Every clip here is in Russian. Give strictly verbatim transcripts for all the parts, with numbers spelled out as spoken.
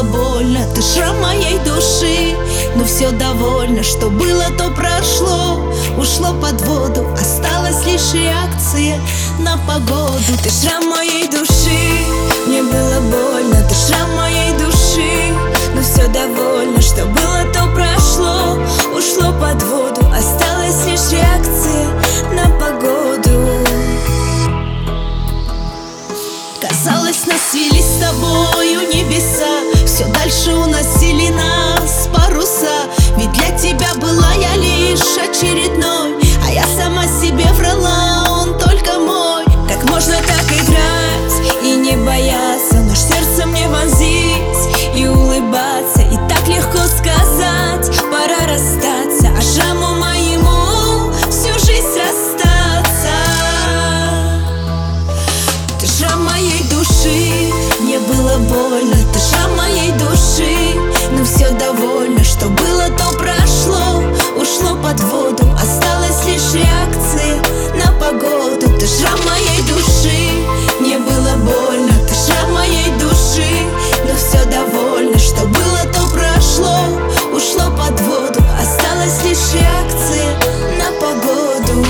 больно, ты шрам моей души. Но все довольно, что было, то прошло. Ушло под воду, осталась лишь реакция на погоду. Ты шрам моей души, мне было больно, ты шрам моей души. Но все довольно, что было, то прошло. Ушло под воду, осталась лишь реакция на погоду. Казалось, нас свели с тобою небеса, все дальше уносили нас паруса. Ведь для тебя была я лишь очередной, а я сама себе врала, он только мой. Как можно так играть и не бояться, нож сердце мне вонзить и улыбаться? И так легко сказать, пора расстаться, а шраму моему всю жизнь расстаться. Ты шрам моей души, мне было больно, ты шрам моей души. Но все довольно, что было, то прошло. Ушло под воду, осталась лишь реакция на погоду. Ты шрам моей души, мне было больно, ты шрам моей души. Но все довольно, что было, то прошло. Ушло под воду, осталась лишь реакция на погоду.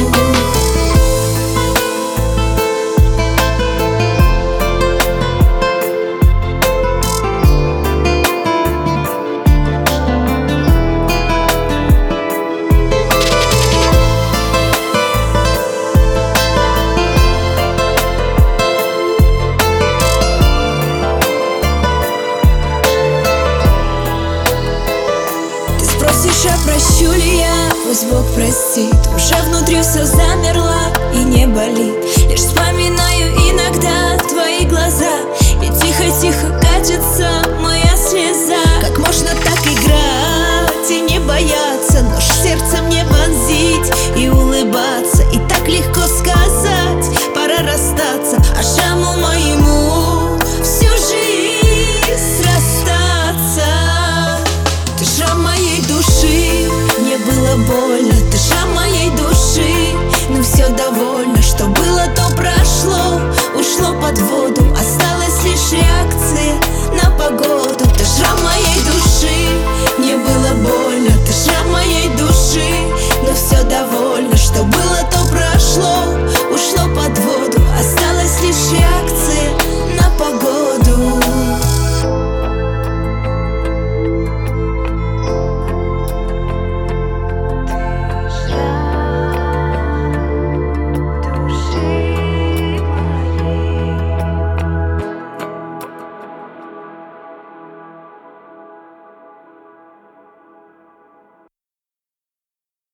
Спросишь, а прощу ли я? Пусть Бог простит. Уже внутри все замерло и не болит. Лишь вспоминаю иногда твои глаза, и тихо-тихо катится моя